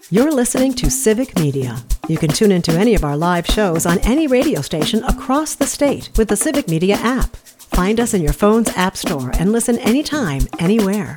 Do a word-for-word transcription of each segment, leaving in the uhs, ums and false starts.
You're listening to Civic Media. You can tune into any of our live shows on any radio station across the state with the Civic Media app. Find us in your phone's app store and listen anytime, anywhere.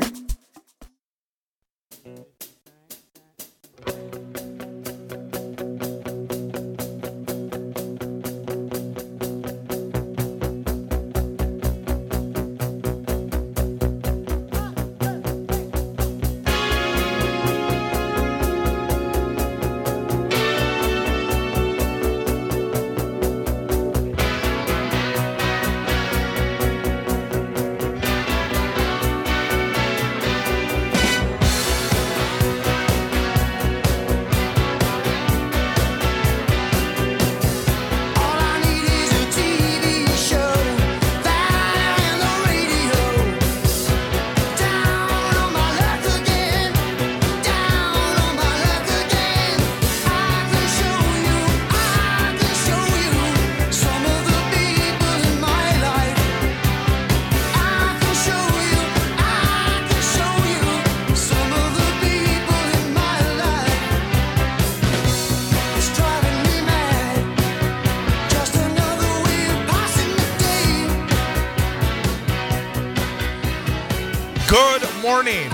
Morning.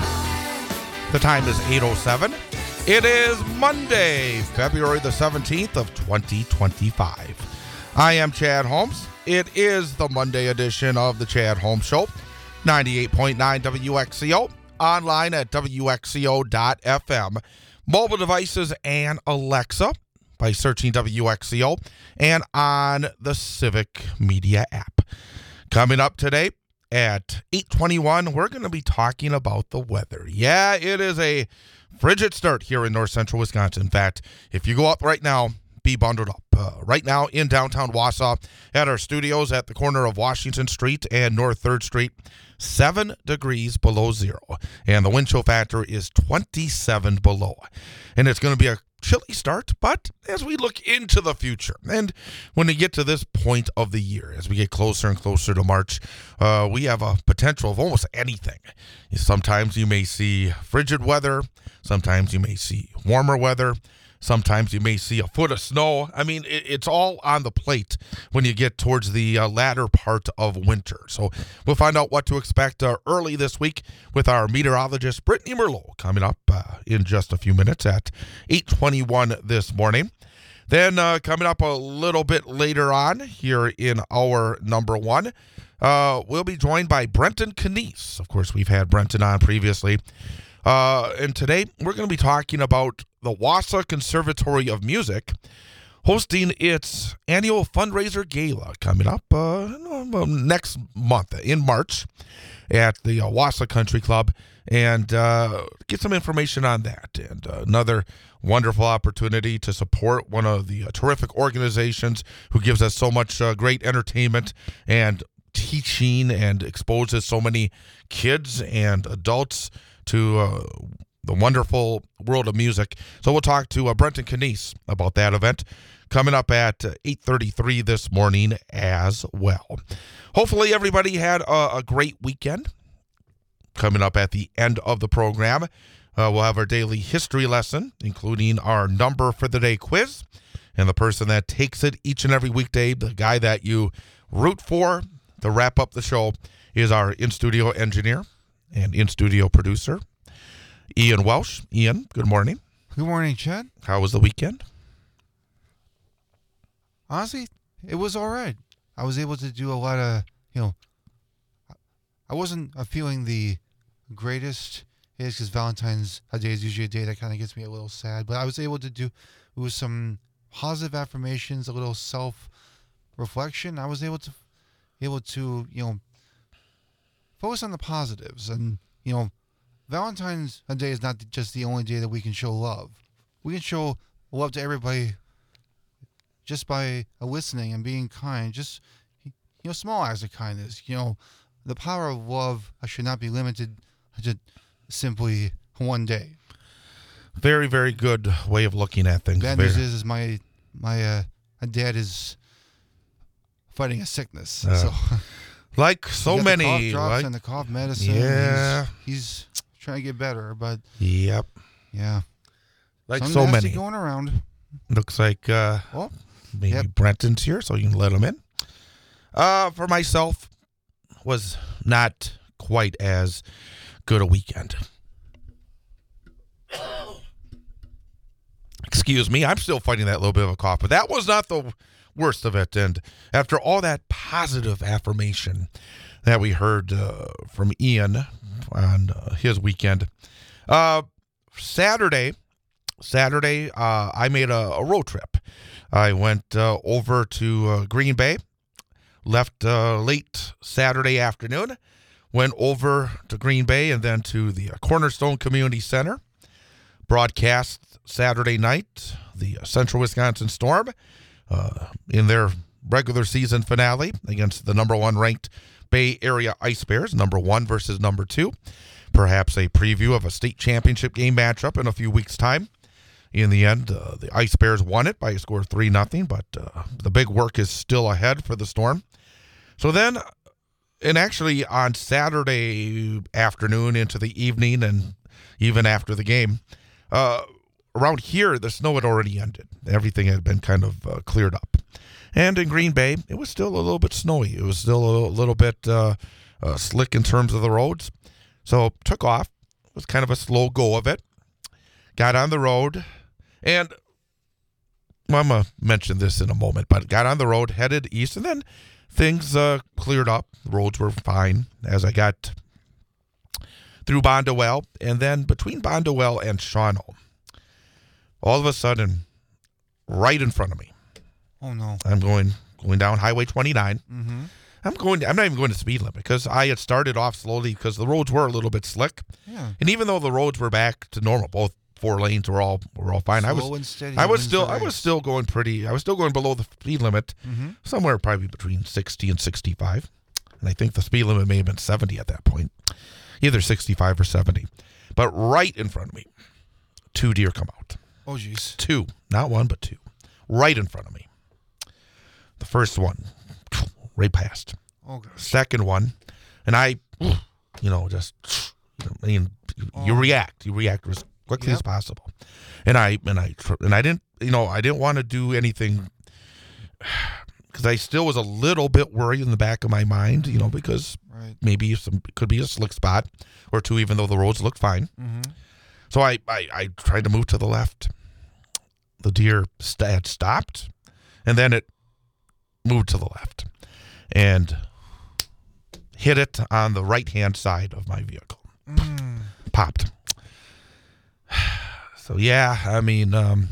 The time is eight oh seven. It is Monday, February the seventeenth of twenty twenty-five. I am Chad Holmes. It is the Monday edition of the Chad Holmes Show, ninety-eight point nine W X C O, online at W X C O dot F M, mobile devices and Alexa by searching W X C O, and on the Civic Media app. Coming up today, at eight twenty-one, we're going to be talking about the weather. Yeah, it is a frigid start here in north central Wisconsin. In fact, if you go up right now, be bundled up. Uh, right now in downtown Wausau at our studios at the corner of Washington Street and North third Street, seven degrees below zero. And the wind chill factor is twenty-seven below. And it's going to be a chilly start, but as we look into the future, and when we get to this point of the year, as we get closer and closer to March, uh, we have a potential of almost anything. Sometimes you may see frigid weather, sometimes you may see warmer weather, sometimes you may see a foot of snow. I mean, it, it's all on the plate when you get towards the uh, latter part of winter. So we'll find out what to expect uh, early this week with our meteorologist, Brittany Merlot, coming up uh, in just a few minutes at eight twenty-one this morning. Then uh, coming up a little bit later on here in hour number one, uh, we'll be joined by Brenton Knies. Of course, we've had Brenton on previously. Uh, and today we're going to be talking about the Wausau Conservatory of Music hosting its annual fundraiser gala coming up uh, next month in March at the uh, Wausau Country Club, and uh, get some information on that. And uh, another wonderful opportunity to support one of the uh, terrific organizations who gives us so much uh, great entertainment and teaching and exposes so many kids and adults to uh, the wonderful world of music. So we'll talk to uh, Brenton Knies about that event coming up at uh, eight thirty-three this morning as well. Hopefully everybody had a, a great weekend. Coming up at the end of the program, uh, we'll have our daily history lesson, including our number for the day quiz, and the person that takes it each and every weekday, the guy that you root for to wrap up the show, is our in-studio engineer and in-studio producer, Ian Welsh. Ian, good morning. Good morning, Chad. How was the weekend? Honestly, it was all right. I was able to do a lot of, you know, I wasn't uh, feeling the greatest days because Valentine's Day is usually a day that kind of gets me a little sad, but I was able to do it was some positive affirmations, a little self-reflection. I was able to, able to, you know, focus on the positives. And, you know, Valentine's Day is not just the only day that we can show love. We can show love to everybody just by listening and being kind. Just, you know, small acts of kindness. You know, the power of love should not be limited to simply one day. Very, very good way of looking at things. Bad news is, is my my uh, dad is fighting a sickness. Uh, so like so he got many, the cough drops like, and the cough medicine. Yeah, he's, he's trying to get better, but yep, yeah. Like Some so nasty many. going around. Looks like uh, Oh, maybe yep. Brenton's here, so you can let him in. Uh, for myself, was not quite as good a weekend. Excuse me, I'm still fighting that little bit of a cough, but that was not the worst of it. And after all that positive affirmation that we heard uh, from Ian on uh, his weekend, uh, Saturday, Saturday, uh, I made a, a road trip. I went uh, over to uh, Green Bay, left uh, late Saturday afternoon, went over to Green Bay and then to the uh, Cornerstone Community Center, broadcast Saturday night, the uh, Central Wisconsin Storm uh, in their regular season finale against the number one ranked Bay Area Ice Bears, number one versus number two. Perhaps a preview of a state championship game matchup in a few weeks' time. In the end, uh, the Ice Bears won it by a score of three nothing, but uh, the big work is still ahead for the Storm. So then, and actually on Saturday afternoon into the evening and even after the game, uh, around here, the snow had already ended. Everything had been kind of uh, cleared up. And in Green Bay, it was still a little bit snowy. It was still a little, little bit uh, uh, slick in terms of the roads. So took off. It was kind of a slow go of it. Got on the road. And well, I'm going to mention this in a moment, but got on the road, headed east, and then things uh, cleared up. The roads were fine as I got through Bondwell. And then between Bondwell and Shawano, all of a sudden, right in front of me, Oh, no. I'm going going down Highway twenty-nine. Mm-hmm. I'm going. I'm not even going to speed limit because I had started off slowly because the roads were a little bit slick. Yeah. And even though the roads were back to normal, both four lanes were all were all fine. Slow I was and steady I was wins still the I was race. still going pretty. I was still going below the speed limit, Mm-hmm. somewhere probably between sixty and sixty-five. And I think the speed limit may have been seventy at that point, either sixty-five or seventy. But right in front of me, two deer come out. Oh, jeez. Two, not one, but two, right in front of me. The first one, right past. Oh, gosh. Second one, and I, you know, just, I mean, you Oh. react, you react as quickly Yep. as possible, and I and I tr- and I didn't, you know, I didn't want to do anything because I still was a little bit worried in the back of my mind, you know, because Right. maybe some could be a slick spot or two, even though the roads looked fine. Mm-hmm. So I, I, I tried to move to the left. The deer st- had stopped, and then it moved to the left and hit it on the right-hand side of my vehicle. Mm. Popped. So, yeah, I mean, um,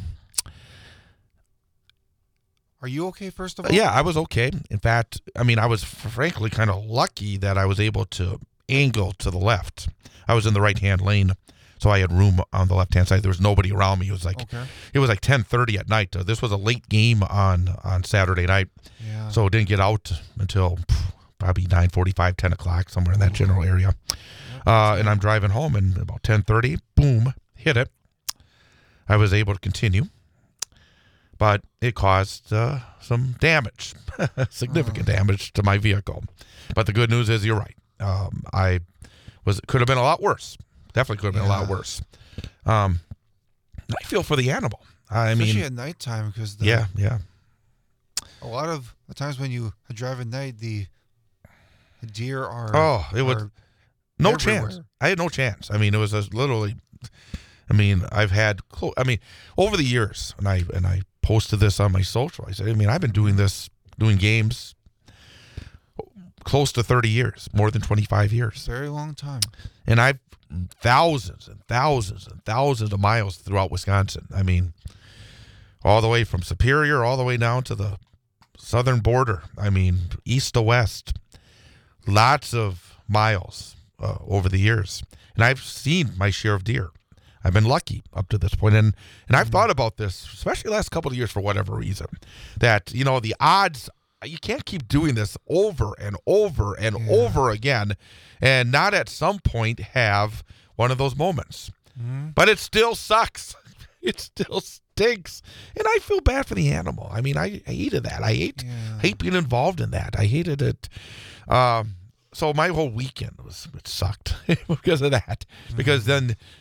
Are you okay, first of all? yeah, I was okay. In fact, I mean, I was frankly kind of lucky that I was able to angle to the left. I was in the right-hand lane, so I had room on the left-hand side. There was nobody around me. It was like Okay. it was like ten thirty at night. Uh, this was a late game on, on Saturday night, Yeah. so it didn't get out until pff, probably nine forty-five, ten o'clock, somewhere in that general area. Uh, and I'm driving home, and about ten thirty, boom, hit it. I was able to continue, but it caused uh, some damage, significant damage to my vehicle. But the good news is you're right. Um, I was could have been a lot worse. Definitely could have been a lot Yeah. worse. Um, I feel for the animal. I Especially mean, at nighttime, because yeah, yeah. a lot of the times when you drive at night, the, the deer are Oh, it was are no everywhere. chance. I had no chance. I mean, it was a, literally. I mean, I've had. clo- I mean, over the years, and I and I posted this on my social. I said, I mean, I've been doing this, doing games, close to thirty years, more than twenty-five years, very long time. and I've thousands and thousands and thousands of miles throughout Wisconsin. I mean, all the way from Superior, all the way down to the southern border. I mean, east to west. Lots of miles uh, over the years. And I've seen my share of deer. I've been lucky up to this point. And, and I've thought about this, especially the last couple of years for whatever reason, that, you know, the odds, you can't keep doing this over and over and Yeah. over again and not at some point have one of those moments. Mm-hmm. But it still sucks. It still stinks. And I feel bad for the animal. I mean, I, I hated that. I hate, Yeah. hate being involved in that. I hated it. Um, so my whole weekend was, it sucked because of that. Because then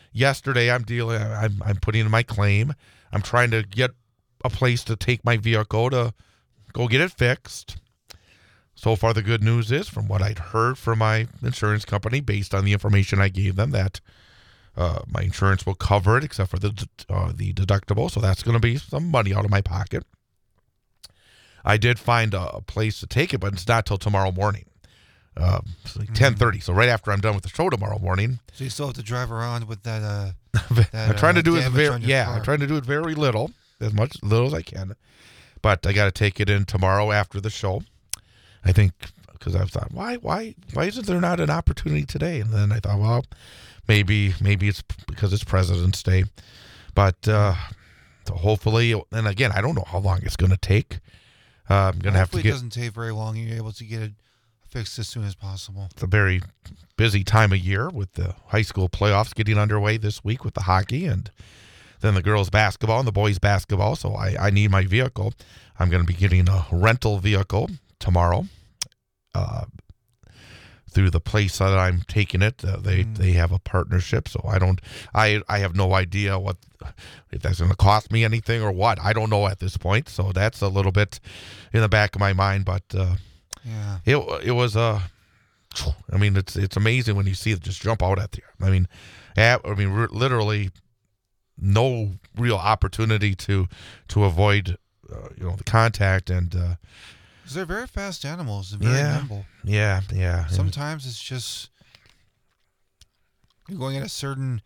yesterday I'm dealing, I'm, I'm putting in my claim. I'm trying to get a place to take my vehicle to go get it fixed. So far, the good news is, from what I'd heard from my insurance company, based on the information I gave them, that uh, my insurance will cover it, except for the uh, the deductible. So that's going to be some money out of my pocket. I did find a, a place to take it, but it's not till tomorrow morning. Uh, it's like mm-hmm. ten thirty, so right after I'm done with the show tomorrow morning. So you still have to drive around with that. Uh, that I'm trying uh, to do it very, yeah. car. I'm trying to do it very little, as much little as I can. But I got to take it in tomorrow after the show. I think because I thought, why, why, why isn't there not an opportunity today? And then I thought, well, maybe, maybe it's because it's President's Day. But uh, so hopefully, and again, I don't know how long it's going to take. Uh, I'm going to have to get. It doesn't take very long. You're able to get it fixed as soon as possible. It's a very busy time of year with the high school playoffs getting underway this week with the hockey and then the girls basketball and the boys basketball. So I, I need my vehicle. I'm going to be getting a rental vehicle tomorrow uh, through the place that I'm taking it. Uh, they mm. they have a partnership, so I don't. I I have no idea what if that's going to cost me anything or what. I don't know at this point. So that's a little bit in the back of my mind, but. Uh, Yeah, it it was a. Uh, I mean, it's it's amazing when you see it just jump out at you. I mean, at, I mean, literally, no real opportunity to to avoid, uh, you know, the contact and. Uh, they're very fast animals, and very yeah, nimble. Yeah, yeah. Sometimes it's just you're going at a certain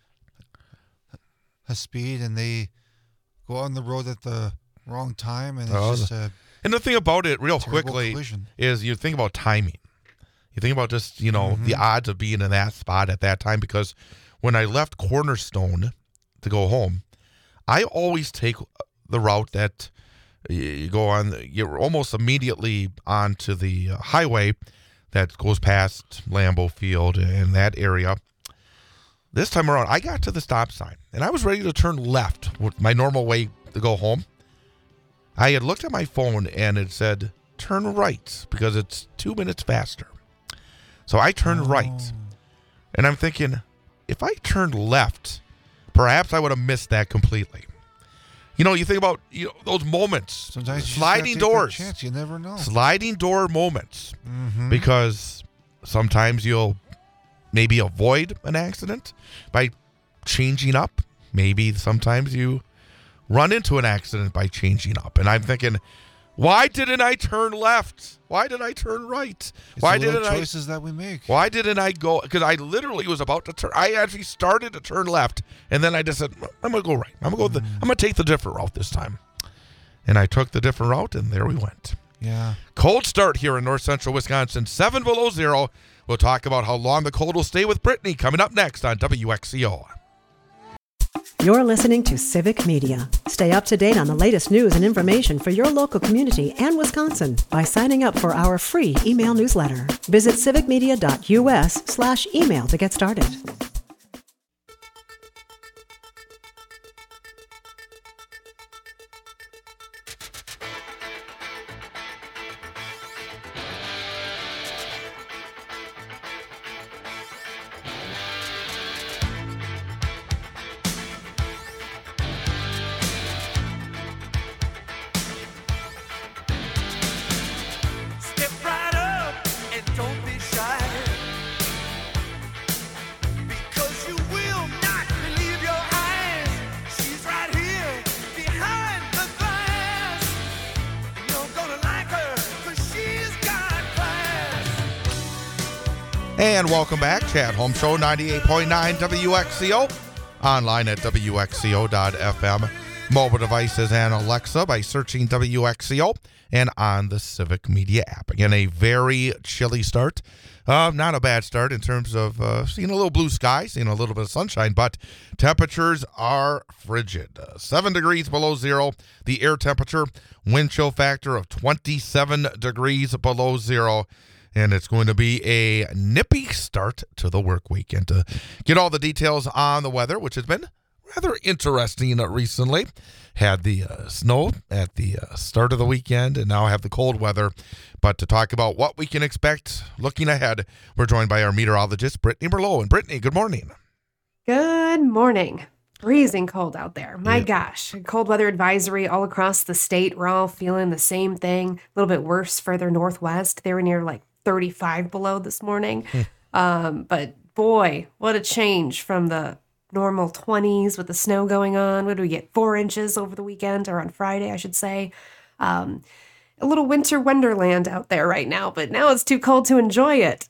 a speed, and they go on the road at the wrong time, and it's oh, just a. And the thing about it, real quickly, collision. is you think about timing. You think about just, you know, mm-hmm. the odds of being in that spot at that time. Because when I left Cornerstone to go home, I always take the route that you go on. You're almost immediately onto the highway that goes past Lambeau Field and that area. This time around, I got to the stop sign, and I was ready to turn left with my normal way to go home. I had looked at my phone and it said, turn right because it's two minutes faster. So I turned oh. right. And I'm thinking, if I turned left, perhaps I would have missed that completely. You know, you think about you know those moments. Sometimes you sliding just doors. Chance. You never know. Sliding door moments. Mm-hmm. Because sometimes you'll maybe avoid an accident by changing up. Maybe sometimes you run into an accident by changing up. And I'm thinking, why didn't I turn left? Why did I turn right? It's why the didn't choices I, that we make. Why didn't I go? Because I literally was about to turn. I actually started to turn left, and then I just said, I'm going to go right. I'm going to go. Mm. I'm going to take the different route this time. And I took the different route, and there we went. Yeah. Cold start here in north central Wisconsin, seven below zero. We'll talk about how long the cold will stay with Brittany coming up next on W X C O. You're listening to Civic Media. Stay up to date on the latest news and information for your local community and Wisconsin by signing up for our free email newsletter. Visit civicmedia.us slash email to get started. And welcome back. Chad Holmes Show, ninety-eight point nine W X C O. Online at W X C O dot F M. Mobile devices and Alexa by searching W X C O and on the Civic Media app. Again, a very chilly start. Uh, not a bad start in terms of uh, seeing a little blue sky, seeing a little bit of sunshine, but temperatures are frigid. Uh, seven degrees below zero. The air temperature, wind chill factor of twenty-seven degrees below zero. And it's going to be a nippy start to the work week. And to get all the details on the weather, which has been rather interesting recently, had the uh, snow at the uh, start of the weekend and now have the cold weather. But to talk about what we can expect looking ahead, we're joined by our meteorologist, Brittany Merlot. And Brittany, good morning. Good morning. Freezing cold out there. My Yeah. gosh. Cold weather advisory all across the state. We're all feeling the same thing. A little bit worse further northwest. They were near like thirty-five below this morning. Um, but boy, what a change from the normal twenties with the snow going on. What did we get? Four inches over the weekend, or on Friday, I should say. Um, a little winter wonderland out there right now, but now it's too cold to enjoy it.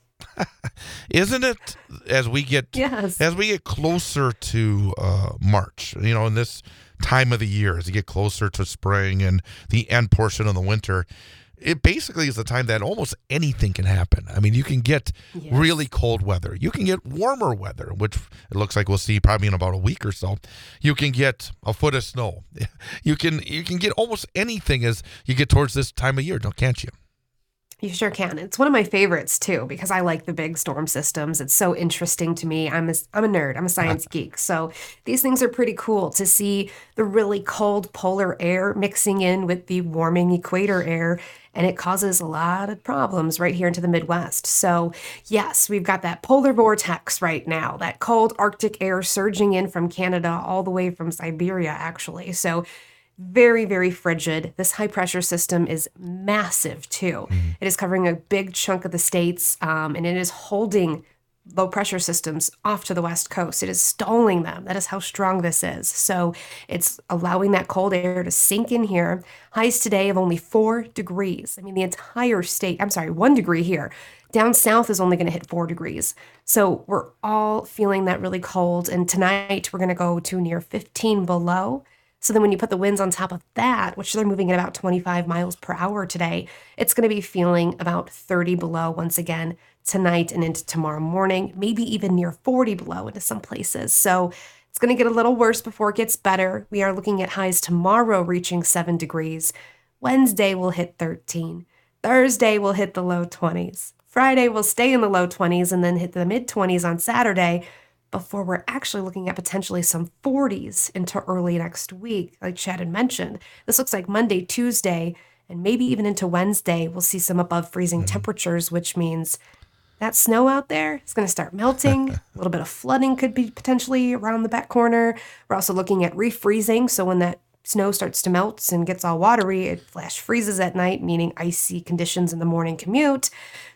Isn't it, as we get Yes. as we get closer to uh, March, you know, in this time of the year, as you get closer to spring and the end portion of the winter, it basically is the time that almost anything can happen. I mean, you can get Yes. really cold weather. You can get warmer weather, which it looks like we'll see probably in about a week or so. You can get a foot of snow. You can you can get almost anything as you get towards this time of year, don't can't you? You sure can. It's one of my favorites too because I like the big storm systems. It's so interesting to me. I'm a, I'm a nerd. I'm a science geek. So these things are pretty cool to see the really cold polar air mixing in with the warming equator air. And it causes a lot of problems right here into the Midwest. So yes, we've got that polar vortex right now, that cold Arctic air surging in from Canada all the way from Siberia, actually. So very, very frigid. This high pressure system is massive too. It is covering a big chunk of the states, um, and it is holding low pressure systems off to the west coast. It is stalling them. That is how strong this is. So it's allowing that cold air to sink in here. Highs today of only four degrees. I mean, the entire state, I'm sorry, one degree here. Down south is only going to hit four degrees. So we're all feeling that really cold. And tonight we're going to go to near fifteen below. So then when you put the winds on top of that, which they're moving at about twenty-five miles per hour today, it's going to be feeling about thirty below once again tonight and into tomorrow morning, maybe even near forty below into some places. So it's going to get a little worse before it gets better. We are looking at highs tomorrow reaching seven degrees. Wednesday will hit thirteen. Thursday will hit the low twenties. Friday will stay in the low twenties and then hit the mid twenties on Saturday, before we're actually looking at potentially some forties into early next week, like Chad had mentioned. This looks like Monday, Tuesday, and maybe even into Wednesday, we'll see some above freezing Mm-hmm. temperatures, which means that snow out there is going to start melting. A little bit of flooding could be potentially around the back corner. We're also looking at refreezing. So when that snow starts to melt and gets all watery, it flash freezes at night, meaning icy conditions in the morning commute.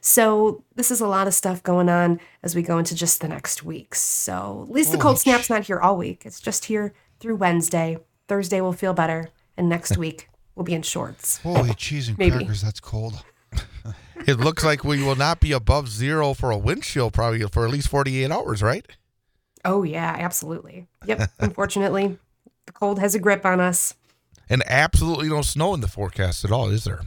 So this is a lot of stuff going on as we go into just the next week. So at least the cold snap's not here all week. It's just here through Wednesday. Thursday will feel better. And next week we'll be in shorts. Holy cheese and Maybe. crackers, that's cold. It looks like we will not be above zero for a wind chill probably for at least forty-eight hours, right? Oh, yeah, absolutely. Yep. Unfortunately, the cold has a grip on us. And absolutely no snow in the forecast at all, is there?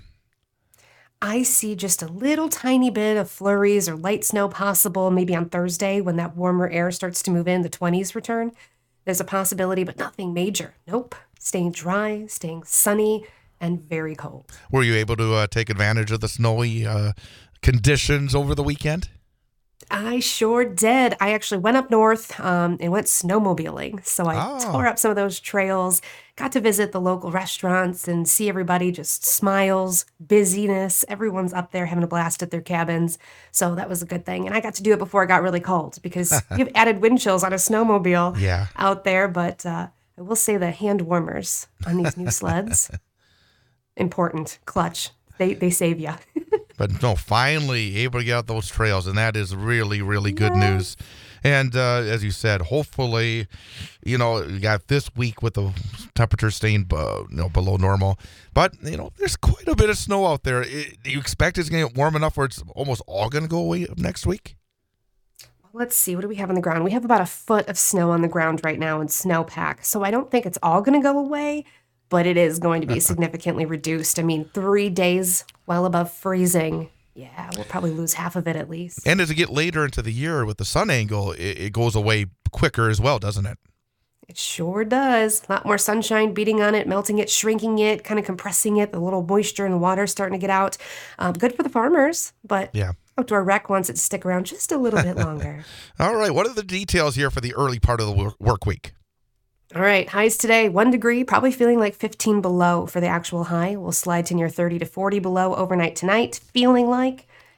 I see just a little tiny bit of flurries or light snow possible maybe on Thursday when that warmer air starts to move in, the twenties return. There's a possibility, but nothing major. Nope. Staying dry, staying sunny, and very cold. Were you able to uh, take advantage of the snowy uh, conditions over the weekend? I sure did. I actually went up north um, and went snowmobiling. So I Oh. tore up some of those trails, got to visit the local restaurants and see everybody just smiles, busyness. Everyone's up there having a blast at their cabins. So that was a good thing. And I got to do it before it got really cold because you have added wind chills on a snowmobile Yeah. out there. But uh, I will say the hand warmers on these new sleds, important, clutch. They, they save you. But no, finally able to get out those trails, and that is really, really good news. And uh, as you said, hopefully, you know, you got this week with the temperature staying uh, you know, below normal. But, you know, there's quite a bit of snow out there. It, do you expect it's going to get warm enough where it's almost all going to go away next week? Let's see, what do we have on the ground? We have about a foot of snow on the ground right now in snowpack. So I don't think it's all going to go away, but it is going to be significantly reduced. I mean, three days well above freezing. Yeah, we'll probably lose half of it at least. And as you get later into the year with the sun angle, it, it goes away quicker as well, doesn't it? It sure does. A lot more sunshine beating on it, melting it, shrinking it, kind of compressing it. The little moisture and water starting to get out. Um, good for the farmers, but Yeah. Outdoor Rec wants it to stick around just a little bit longer. All right. What are the details here for the early part of the work, work week? All right, highs today, one degree, probably feeling like fifteen below for the actual high. We'll slide to near thirty to forty below overnight tonight, feeling like.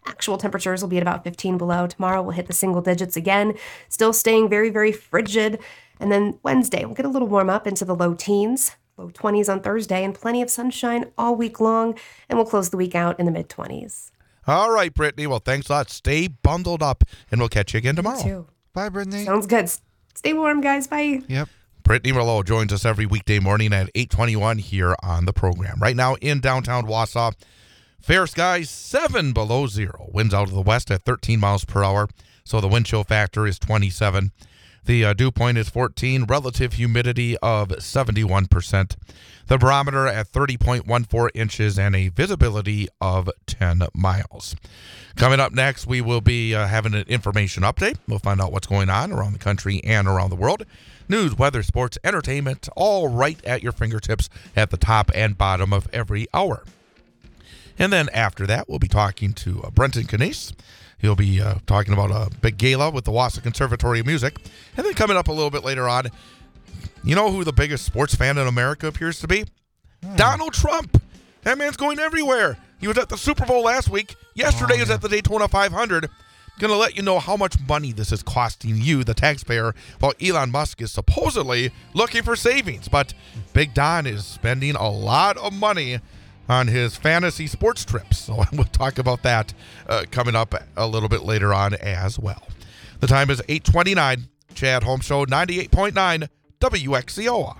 Actual temperatures will be at about fifteen below. Tomorrow we'll hit the single digits again, still staying very, very frigid. And then Wednesday, we'll get a little warm up into the low teens, low twenties on Thursday, and plenty of sunshine all week long. And we'll close the week out in the mid twenties. All right, Brittany. Well, thanks a lot. Stay bundled up, and we'll catch you again tomorrow. You too. Bye, Brittany. Sounds good. Stay warm, guys. Bye. Yep. Brittany Merlot joins us every weekday morning at eight twenty-one here on the program. Right now in downtown Wausau, fair skies seven below zero. Winds out of the west at thirteen miles per hour, so the wind chill factor is twenty-seven. The uh, dew point is fourteen, relative humidity of seventy-one percent. The barometer at thirty point one four inches and a visibility of ten miles. Coming up next, we will be uh, having an information update. We'll find out what's going on around the country and around the world. News, weather, sports, entertainment, all right at your fingertips at the top and bottom of every hour. And then after that, we'll be talking to uh, Brenton Canese. He'll be uh, talking about a big gala with the Wausau Conservatory of Music. And then coming up a little bit later on, you know who the biggest sports fan in America appears to be? Hmm. Donald Trump. That man's going everywhere. He was at the Super Bowl last week. Yesterday oh, yeah. is at the Daytona five hundred. Going to let you know how much money this is costing you, the taxpayer, while Elon Musk is supposedly looking for savings. But Big Don is spending a lot of money on his fantasy sports trips. So we'll talk about that uh, coming up a little bit later on as well. The time is eight twenty-nine. Chad Holmes Show, ninety-eight point nine W X C O.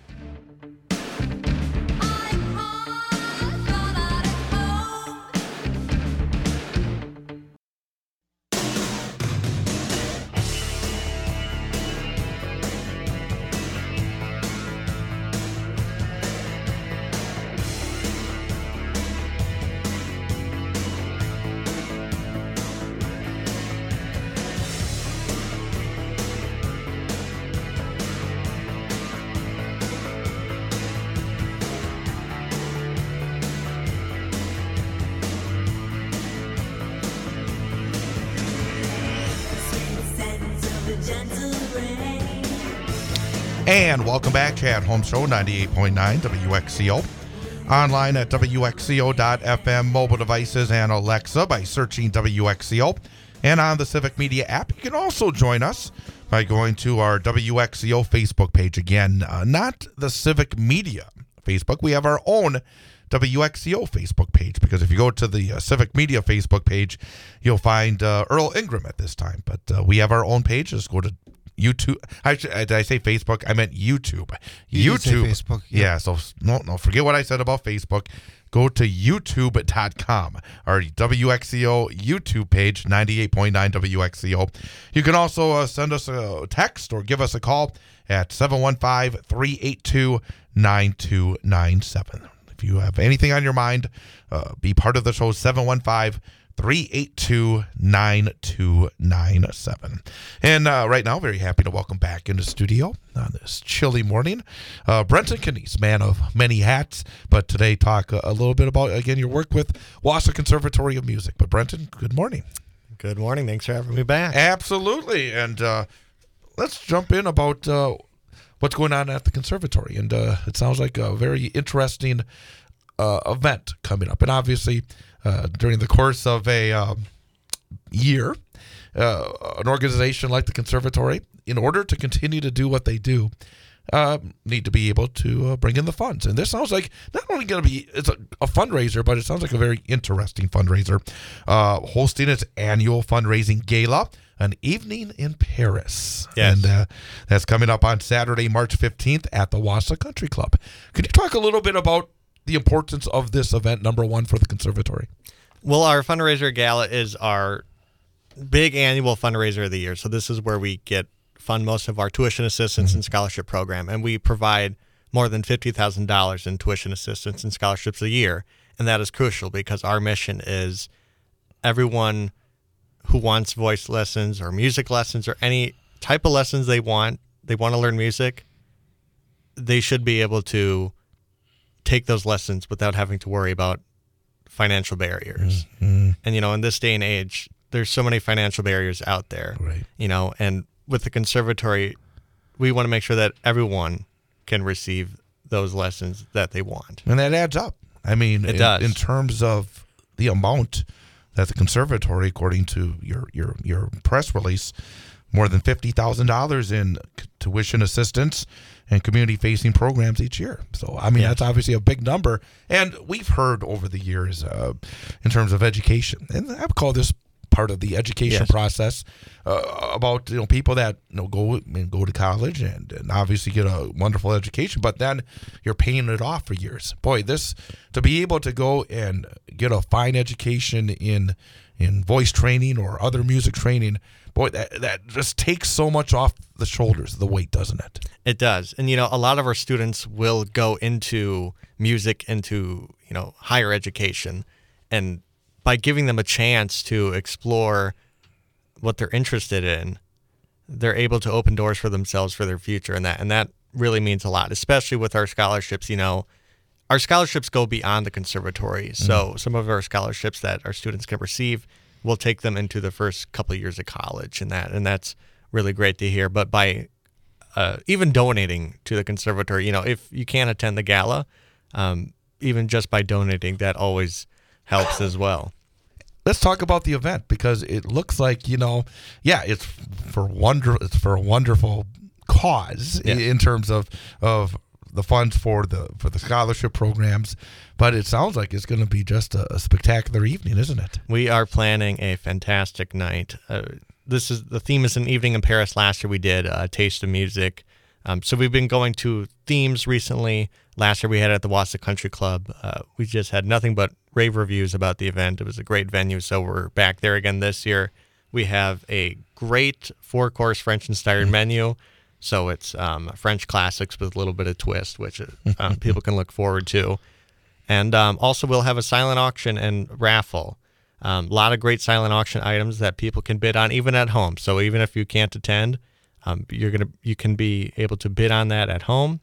And welcome back, Chad Holmes Show, ninety-eight point nine W X C O. Online at W X C O dot F M, mobile devices, and Alexa by searching W X C O. And on the Civic Media app, you can also join us by going to our W X C O Facebook page. Again, uh, not the Civic Media Facebook. We have our own W X C O Facebook page, because if you go to the uh, Civic Media Facebook page, you'll find uh, Earl Ingram at this time. But uh, we have our own page. Just go to YouTube. I, did I say Facebook? I meant YouTube. You YouTube. Did say Facebook. Yeah. yeah. So no, no. Forget what I said about Facebook. Go to YouTube dot com, our W X C O YouTube page, ninety-eight point nine W X C O. You can also uh, send us a text or give us a call at seven one five, three eight two, nine two nine seven. If you have anything on your mind, uh, be part of the show, seven one five, three eight two, nine two nine seven. And uh, right now, very happy to welcome back into studio on this chilly morning, uh, Brenton Canese, man of many hats, but today talk a, a little bit about, again, your work with Wausau Conservatory of Music. But Brenton, good morning. Good morning. Thanks for having me back. Absolutely. And uh, let's jump in about uh, what's going on at the conservatory. And uh, it sounds like a very interesting uh, event coming up. And obviously, uh, during the course of a um, year, uh, an organization like the conservatory, in order to continue to do what they do, uh, need to be able to uh, bring in the funds. And this sounds like not only going to be it's a, a fundraiser, but it sounds like a very interesting fundraiser, uh, hosting its annual fundraising gala, an evening in Paris. Yes. And uh, that's coming up on Saturday, March fifteenth at the Wausau Country Club. Could you talk a little bit about the importance of this event, number one, for the conservatory? Well, our fundraiser gala is our big annual fundraiser of the year. So this is where we get fund most of our tuition assistance mm-hmm. and scholarship program. And we provide more than fifty thousand dollars in tuition assistance and scholarships a year. And that is crucial because our mission is everyone who wants voice lessons or music lessons or any type of lessons they want, they want to learn music, they should be able to take those lessons without having to worry about financial barriers. Mm-hmm. And, you know, in this day and age, there's so many financial barriers out there, right. you know, and with the conservatory, we want to make sure that everyone can receive those lessons that they want. And that adds up. I mean, it in, does. in terms of the amount that the conservatory, according to your your your press release, more than fifty thousand dollars in tuition assistance and community-facing programs each year. So, I mean, Yeah. that's obviously a big number. And we've heard over the years uh, in terms of education, and I would call this part of the education Yes. process, uh, about, you know, people that, you know, go and go to college and, and obviously get a wonderful education, but then you're paying it off for years. Boy, this, to be able to go and get a fine education in in voice training or other music training, boy, that, that just takes so much off the shoulders, the weight, doesn't it? It does. And, you know, a lot of our students will go into music, into, you know, higher education. And by giving them a chance to explore what they're interested in, they're able to open doors for themselves for their future. And that, and that really means a lot, especially with our scholarships. You know, our scholarships go beyond the conservatory. So some of our scholarships that our students can receive will take them into the first couple of years of college, and that, and that's really great to hear. But by uh, even donating to the conservatory, you know, if you can't attend the gala, um, even just by donating, that always helps as well. Let's talk about the event, because it looks like, you know, yeah, it's for wonder, it's for a wonderful cause Yeah. in terms of of the funds for the for the scholarship programs, but it sounds like it's going to be just a, a spectacular evening, isn't it? We are planning a fantastic night. Uh, this is the theme is an evening in Paris. Last year we did a taste of music. Um, so we've been going to themes recently. Last year we had it at the Wausau Country Club. Uh, we just had nothing but rave reviews about the event. It was a great venue, so we're back there again this year. We have a great four-course French-inspired menu. So it's um, French classics with a little bit of twist, which um, people can look forward to. And um, also we'll have a silent auction and raffle. Um, a lot of great silent auction items that people can bid on even at home. So even if you can't attend, um, you're gonna you can be able to bid on that at home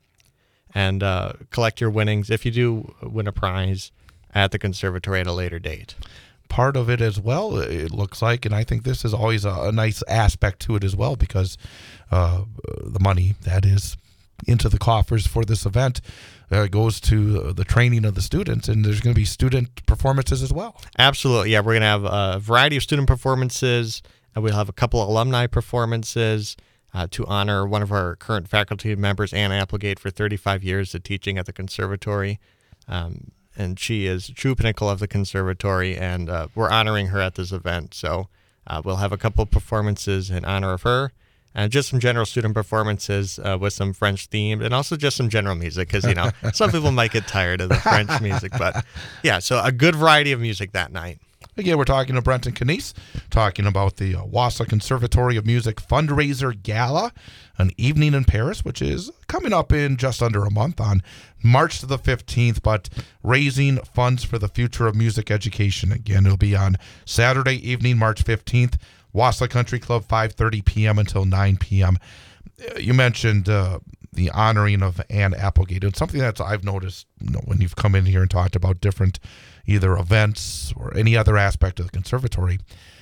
and uh, collect your winnings if you do win a prize at the conservatory at a later date. Part of it as well, it looks like, and I think this is always a, a nice aspect to it as well, because uh, the money that is into the coffers for this event uh, goes to the training of the students, and there's going to be student performances as well. Absolutely. Yeah, we're going to have a variety of student performances, and we'll have a couple of alumni performances uh, to honor one of our current faculty members, Ann Applegate, for thirty-five years of teaching at the conservatory. Um, and she is a true pinnacle of the conservatory, and uh, we're honoring her at this event. So uh, we'll have a couple of performances in honor of her, and just some general student performances uh, with some French theme, and also just some general music, because, you know, some people might get tired of the French music. But, yeah, so a good variety of music that night. Again, we're talking to Brenton Knies, talking about the uh, Wausau Conservatory of Music Fundraiser Gala, an evening in Paris, which is coming up in just under a month on March the fifteenth, but raising funds for the future of music education. Again, it'll be on Saturday evening, March fifteenth, Wausau Country Club, five thirty p.m. until nine p.m. Uh, You mentioned uh, the honoring of Ann Applegate. It's something that I've noticed, you know, when you've come in here and talked about different either events or any other aspect of the conservatory.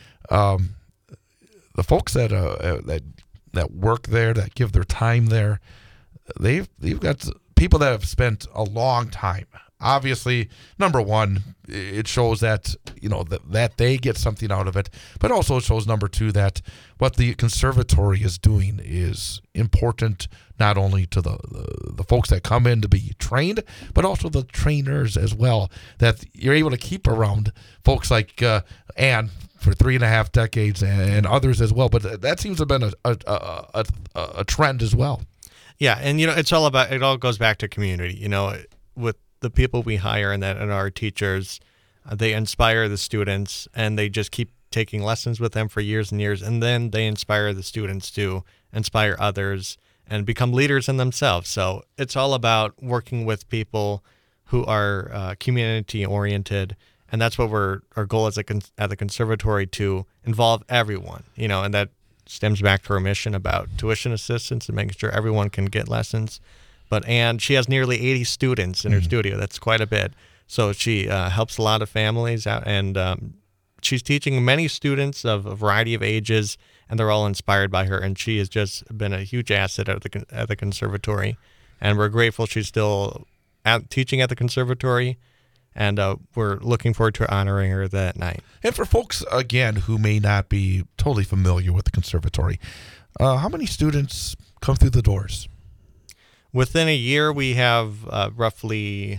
Um, the folks that uh, that that work there, that give their time there, they've they've got people that have spent a long time. Obviously, number one, it shows that, you know, that, that they get something out of it, but also it shows, number two, that what the conservatory is doing is important not only to the, the, the folks that come in to be trained, but also the trainers as well, that you're able to keep around folks like uh, Ann for three and a half decades and, and others as well. But that seems to have been a, a, a, a, a trend as well. Yeah, and, you know, it's all about, it all goes back to community, you know, with the people we hire and that and our teachers, uh, they inspire the students, and they just keep taking lessons with them for years and years, and then they inspire the students to inspire others and become leaders in themselves. So it's all about working with people who are uh, community oriented, and that's what we're our goal as a con- at the conservatory, to involve everyone, you know, and that stems back to our mission about tuition assistance and making sure everyone can get lessons. But and she has nearly eighty students in her mm-hmm. studio. That's quite a bit. So she uh, helps a lot of families out, and um, she's teaching many students of a variety of ages, and they're all inspired by her. And she has just been a huge asset at the at the conservatory, and we're grateful she's still at, teaching at the conservatory. And uh, we're looking forward to honoring her that night. And for folks, again, who may not be totally familiar with the conservatory, uh, how many students come through the doors? Within a year, we have uh, roughly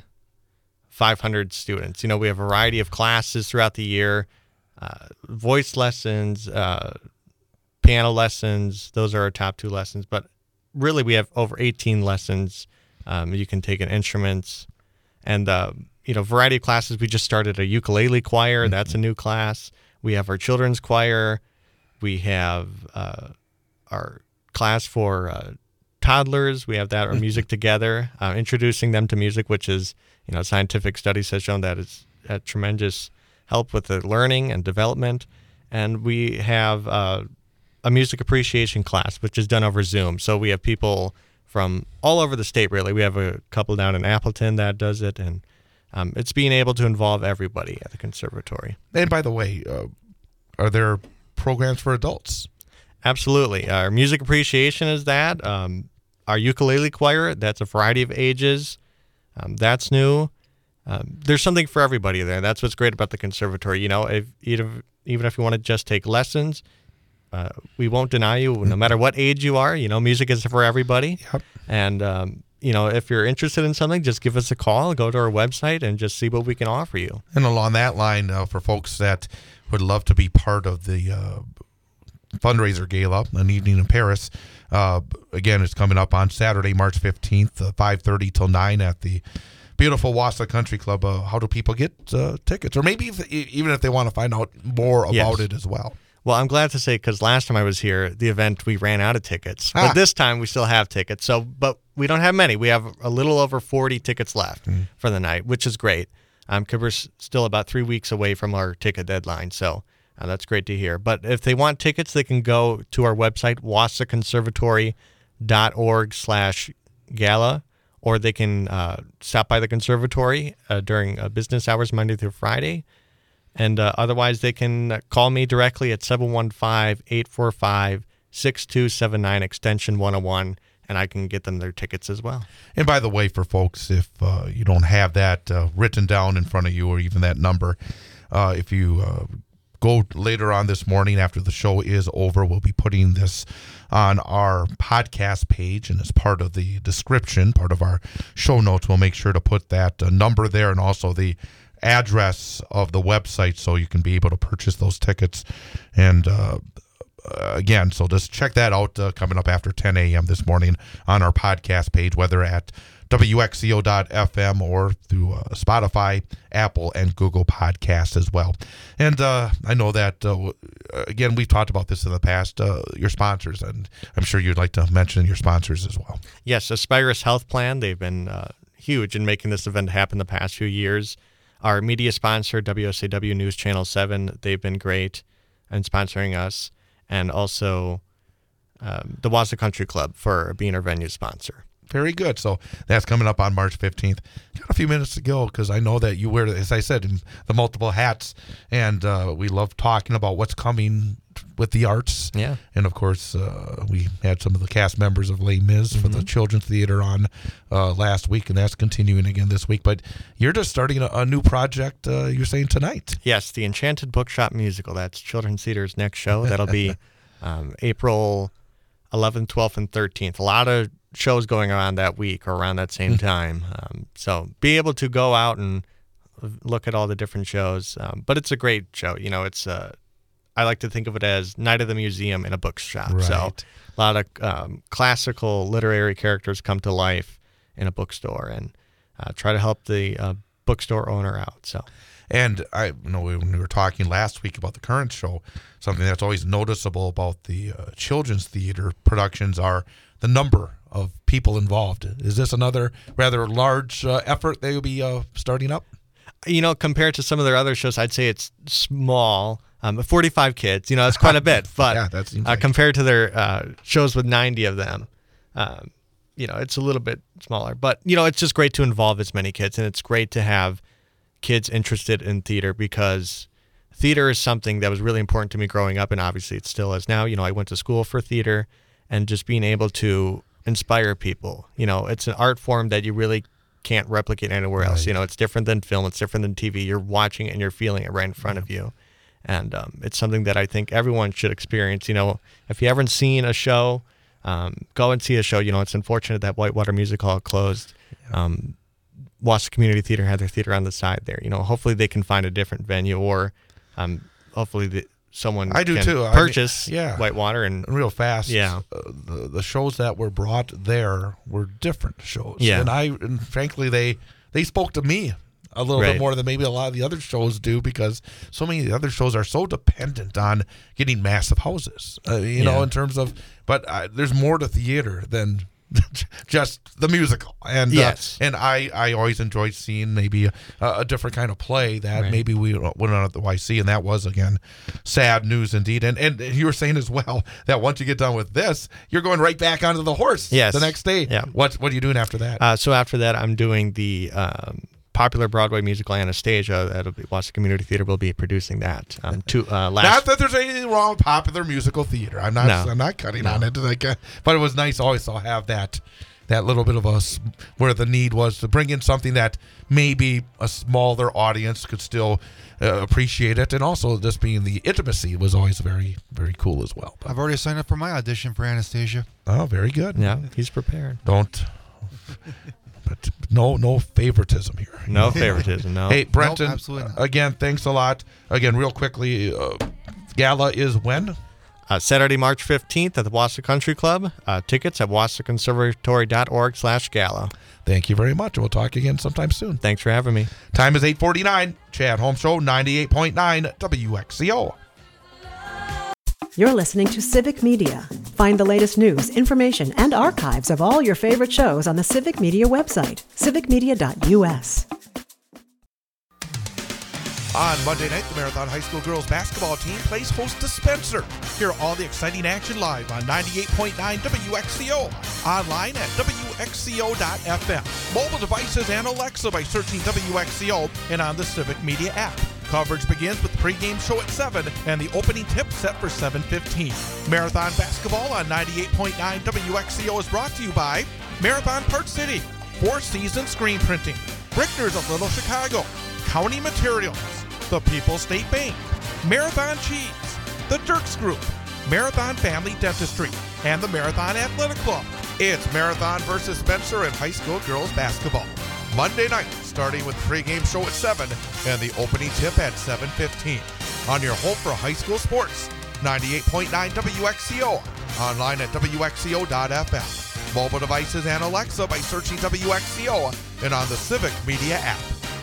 five hundred students. You know, we have a variety of classes throughout the year, uh, voice lessons, uh, piano lessons. Those are our top two lessons. But really, we have over eighteen lessons. Um, you can take in instruments and, uh, you know, variety of classes. We just started a ukulele choir. Mm-hmm. That's a new class. We have our children's choir. We have uh, our class for uh, toddlers. We have that, our Music Together, uh, introducing them to music, which is, you know, scientific studies has shown that it's had tremendous help with the learning and development. And we have uh, a music appreciation class, which is done over Zoom. So we have people from all over the state, really. We have a couple down in Appleton that does it, and um, it's being able to involve everybody at the conservatory. And by the way, uh, are there programs for adults? Absolutely. Our music appreciation is that. Um, our ukulele choir, that's a variety of ages. Um, that's new. Um, there's something for everybody there. That's what's great about the conservatory. You know, if, even, even if you want to just take lessons, uh, we won't deny you, no matter what age you are. You know, music is for everybody. Yep. And, um, you know, if you're interested in something, just give us a call, go to our website, and just see what we can offer you. And along that line, uh, for folks that would love to be part of the uh, fundraiser gala, An Evening in Paris, uh, again, it's coming up on Saturday, March fifteenth, uh, five thirty till nine at the beautiful Wausau Country Club. Uh, how do people get uh, tickets? Or maybe if, even if they want to find out more about Yes. it as well. Well, I'm glad to say, because last time I was here, the event, we ran out of tickets. Ah. But this time, we still have tickets. So, but we don't have many. We have a little over forty tickets left Mm. for the night, which is great. Um, because we're s- still about three weeks away from our ticket deadline. So uh, that's great to hear. But if they want tickets, they can go to our website, wausauconservatory.org slash gala, or they can uh, stop by the conservatory uh, during uh, business hours, Monday through Friday. And uh, otherwise, they can call me directly at seven one five, eight four five, six two seven nine, extension one oh one, and I can get them their tickets as well. And by the way, for folks, if uh, you don't have that uh, written down in front of you or even that number, uh, if you uh, go later on this morning after the show is over, we'll be putting this on our podcast page, and as part of the description, part of our show notes, we'll make sure to put that uh, number there and also the address of the website so you can be able to purchase those tickets. And uh, uh, again, so just check that out uh, coming up after ten a.m. this morning on our podcast page, whether at W X C O dot F M or through uh, Spotify, Apple, and Google Podcasts as well. And uh, I know that, uh, again, we've talked about this in the past, uh, your sponsors, and I'm sure you'd like to mention your sponsors as well. Yes, Aspirus Health Plan, they've been uh, huge in making this event happen the past few years. Our media sponsor, W S A W News Channel seven, they've been great in sponsoring us. And also um, the Wausau Country Club for being our venue sponsor. Very good. So that's coming up on March fifteenth. Got a few minutes to go because I know that you wear, as I said, the multiple hats, and uh, we love talking about what's coming with the arts. Yeah. And, of course, uh, we had some of the cast members of Les Mis mm-hmm. for the Children's Theater on uh, last week, and that's continuing again this week. But you're just starting a, a new project, uh, you're saying, tonight. Yes, the Enchanted Bookshop Musical. That's Children's Theater's next show. That'll be um, April eleventh, twelfth, and thirteenth. A lot of shows going on that week or around that same time. Um, so be able to go out and look at all the different shows. Um, but it's a great show. You know, it's uh, I like to think of it as Night of the Museum in a bookshop. Right. So a lot of um, classical literary characters come to life in a bookstore and uh, try to help the uh, bookstore owner out. So. And I you know when we were talking last week about the current show, something that's always noticeable about the uh, children's theater productions are the number of people involved. Is this another rather large uh, effort they will be uh, starting up? You know, compared to some of their other shows, I'd say it's small. Um, forty-five kids, you know, that's quite a bit. But yeah, that seems uh, like compared to their uh, shows with ninety of them, um, you know, it's a little bit smaller. But, you know, it's just great to involve as many kids, and it's great to have kids interested in theater because theater is something that was really important to me growing up, and obviously it still is now. You know, I went to school for theater, and just being able to inspire people. You know, it's an art form that you really can't replicate anywhere else. You know, it's different than film. It's different than T V. You're watching it and you're feeling it right in front of you. And um, it's something that I think everyone should experience. You know, if you haven't seen a show, um, go and see a show. You know, it's unfortunate that Whitewater Music Hall closed. Um, Wausau Community Theater had their theater on the side there. You know, hopefully they can find a different venue, or um, hopefully the, someone I do can too. I purchase mean, yeah. Whitewater. And real fast. Yeah. Uh, the, the shows that were brought there were different shows. Yeah. And I, and frankly, they they spoke to me a little Right. bit more than maybe a lot of the other shows do, because so many of the other shows are so dependent on getting massive houses, uh, you know, Yeah. in terms of, but uh, there's more to theater than just the musical. And Yes. uh, and I, I always enjoyed seeing maybe a, a different kind of play that Right. maybe we wouldn't otherwise see, and that was, again, sad news indeed. And and you were saying as well that once you get done with this, you're going right back onto the horse Yes. the next day. Yeah. What, what are you doing after that? Uh, so after that, I'm doing the um, popular Broadway musical Anastasia. That'll be Wausau Community Theater will be producing that. Um, to uh, last Not that there's anything wrong with popular musical theater. I'm not. No. I'm not cutting No. on it. Like, uh, but it was nice always to have that, that little bit of a s- where the need was to bring in something that maybe a smaller audience could still uh, appreciate it, and also this being the intimacy was always very, very cool as well. But, I've already signed up for my audition for Anastasia. oh, very good. Yeah, he's prepared. Don't. But no, no favoritism here. No favoritism. No. Hey, Brenton, Nope, absolutely not. again, thanks a lot. Again, real quickly, uh, gala is when? Uh, Saturday, March fifteenth at the Wausau Country Club. Uh, tickets at wausau conservatory dot org slash gala. Thank you very much. We'll talk again sometime soon. Thanks for having me. Time is eight forty-nine. Chad Holmes Show, ninety-eight point nine W X C O. You're listening to Civic Media. Find the latest news, information, and archives of all your favorite shows on the Civic Media website, civic media dot U S. On Monday night, the Marathon High School girls basketball team plays host to Spencer. Hear all the exciting action live on ninety-eight point nine W X C O. Online at W X C O dot F M. Mobile devices and Alexa by searching W X C O, and on the Civic Media app. Coverage begins with the pregame show at seven and the opening tip set for seven fifteen. Marathon basketball on ninety-eight point nine W X C O is brought to you by Marathon Park City, Four Seasons Screen Printing, Brickner's of Little Chicago, County Materials, the People's State Bank, Marathon Cheese, the Dirks Group, Marathon Family Dentistry, and the Marathon Athletic Club. It's Marathon versus Spencer in high school girls basketball. Monday night, starting with pregame show at seven and the opening tip at seven fifteen. On your home for high school sports, ninety-eight point nine W X C O. Online at W X C O dot F M. Mobile devices and Alexa by searching W X C O, and on the Civic Media app.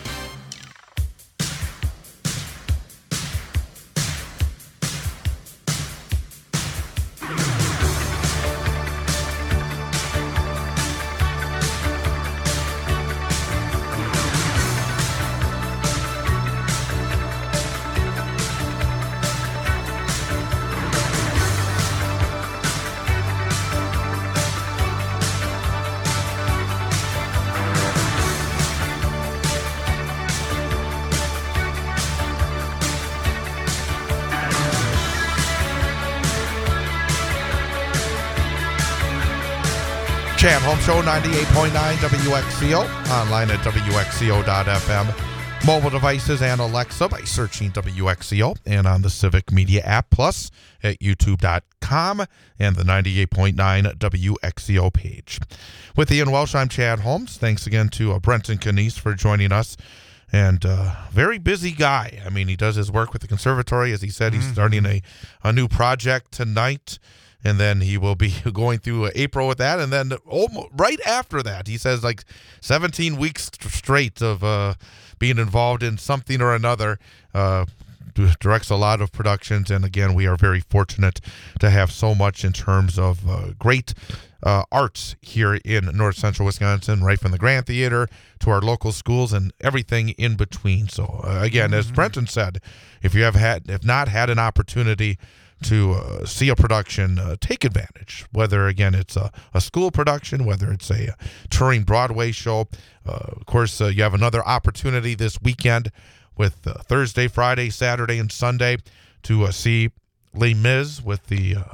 Chad Home Show, ninety-eight point nine W X C O. Online at W X C O dot F M. Mobile devices and Alexa by searching W X C O, and on the Civic Media app, plus at youtube dot com and the ninety-eight point nine W X C O page. With Ian Welsh, I'm Chad Holmes. Thanks again to uh, Brenton Canese for joining us. And uh, very busy guy. I mean, he does his work with the conservatory. As he said, he's starting a, a new project tonight. And then he will be going through April with that. And then almost, right after that, he says like seventeen weeks straight of uh, being involved in something or another. Uh, directs a lot of productions. And again, we are very fortunate to have so much in terms of uh, great uh, arts here in North Central Wisconsin, right from the Grand Theater to our local schools and everything in between. So uh, again, mm-hmm. as Brenton said, if you have had, if not had an opportunity to uh, see a production, uh, take advantage, whether, again, it's a, a school production, whether it's a, a touring Broadway show. Uh, of course, uh, you have another opportunity this weekend with uh, Thursday, Friday, Saturday, and Sunday to uh, see Les Mis with the uh,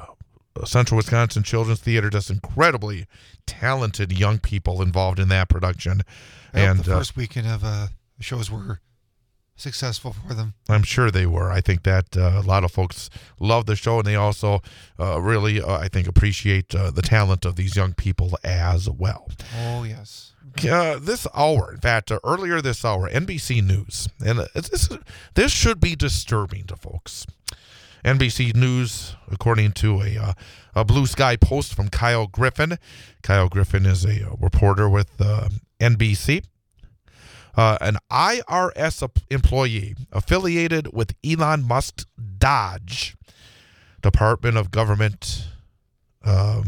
Central Wisconsin Children's Theater, just incredibly talented young people involved in that production. I hope and the uh, first weekend of uh, shows were successful for them. I'm sure they were. I think that uh, a lot of folks love the show, and they also uh, really, uh, I think, appreciate uh, the talent of these young people as well. Oh, yes. Uh, this hour, in fact, uh, earlier this hour, N B C News, and uh, it's, this, this should be disturbing to folks. N B C News, according to a, uh, a Blue Sky post from Kyle Griffin. Kyle Griffin is a, a reporter with uh, N B C. Uh, an I R S employee affiliated with Elon Musk's Dodge, Department of Government, um,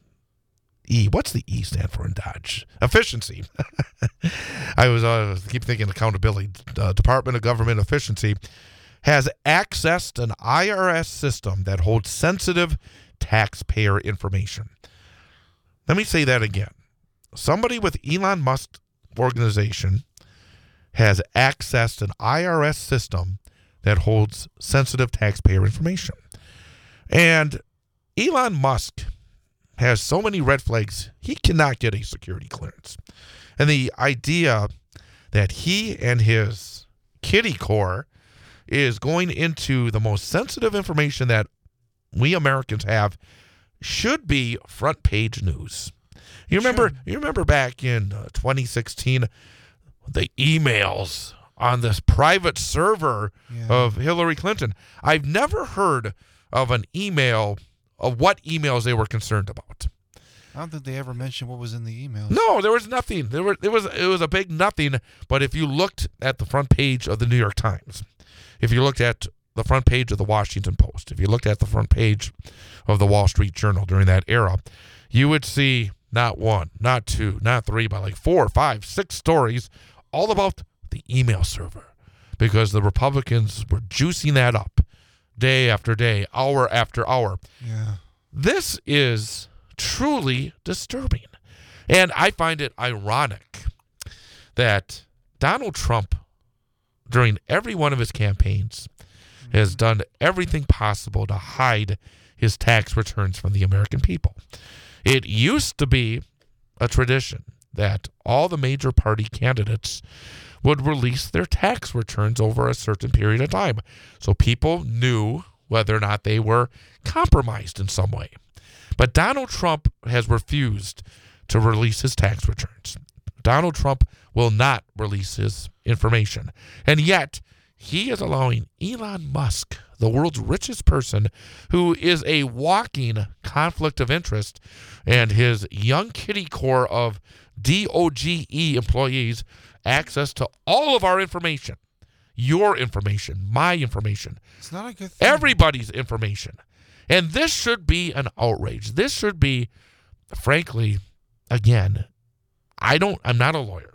E. What's the E stand for in Dodge? Efficiency. I was uh, keep thinking accountability. Uh, Department of Government Efficiency has accessed an I R S system that holds sensitive taxpayer information. Let me say that again. Somebody with Elon Musk's organization has accessed an I R S system that holds sensitive taxpayer information. And Elon Musk has so many red flags, he cannot get a security clearance. And the idea that he and his kitty core is going into the most sensitive information that we Americans have should be front page news. You remember, sure. you remember back in uh, twenty sixteen, the emails on this private server yeah. of Hillary Clinton. I've never heard of an email, of what emails they were concerned about. I don't think they ever mentioned what was in the emails. No, there was nothing. There were, it was, it was a big nothing. But if you looked at the front page of the New York Times, if you looked at the front page of the Washington Post, if you looked at the front page of the Wall Street Journal during that era, you would see not one, not two, not three, but like four, five, six stories all about the email server, because the Republicans were juicing that up day after day, hour after hour. Yeah. This is truly disturbing. And I find it ironic that Donald Trump, during every one of his campaigns, mm-hmm. has done everything possible to hide his tax returns from the American people. It used to be a tradition that all the major party candidates would release their tax returns over a certain period of time, so people knew whether or not they were compromised in some way. But Donald Trump has refused to release his tax returns. Donald Trump will not release his information. And yet, he is allowing Elon Musk, the world's richest person, who is a walking conflict of interest, and his young kitty core of D O G E employees access to all of our information. Your information, my information. It's not a good thing. Everybody's information. And this should be an outrage. This should be, frankly, again, I don't, I'm not a lawyer.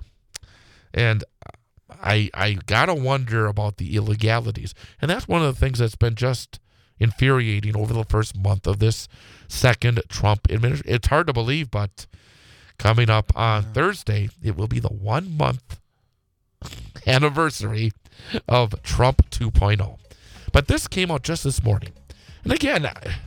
And I I gotta wonder about the illegalities. And that's one of the things that's been just infuriating over the first month of this second Trump administration. It's hard to believe, but coming up on yeah. Thursday, it will be the one month anniversary of Trump two point oh. But this came out just this morning. And again,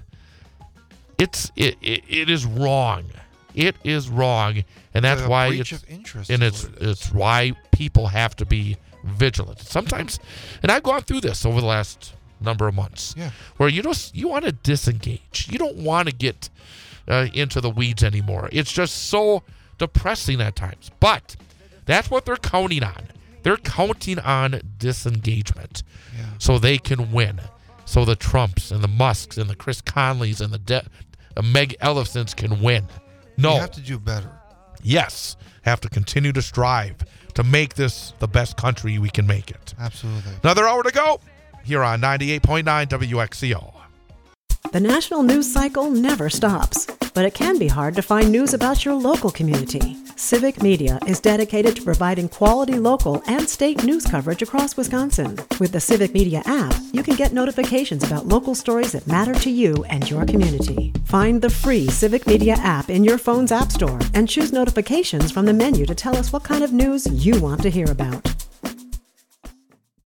it's it, it, it is wrong. It is wrong, and that's a why breach it's of interest and it's it it's why people have to be vigilant. Sometimes, and I've gone through this over the last number of months, yeah. where you just you want to disengage. You don't want to get uh, into the weeds anymore. It's just so depressing at times. But that's what they're counting on. They're counting on disengagement, yeah. so they can win. So the Trumps and the Musks and the Chris Conleys and the De- uh, Meg Ellisons can win. No. You have to do better. Yes. Have to continue to strive to make this the best country we can make it. Absolutely. Another hour to go here on ninety-eight point nine W X C O. The national news cycle never stops, but it can be hard to find news about your local community. Civic Media is dedicated to providing quality local and state news coverage across Wisconsin. With the Civic Media app, you can get notifications about local stories that matter to you and your community. Find the free Civic Media app in your phone's app store and choose notifications from the menu to tell us what kind of news you want to hear about.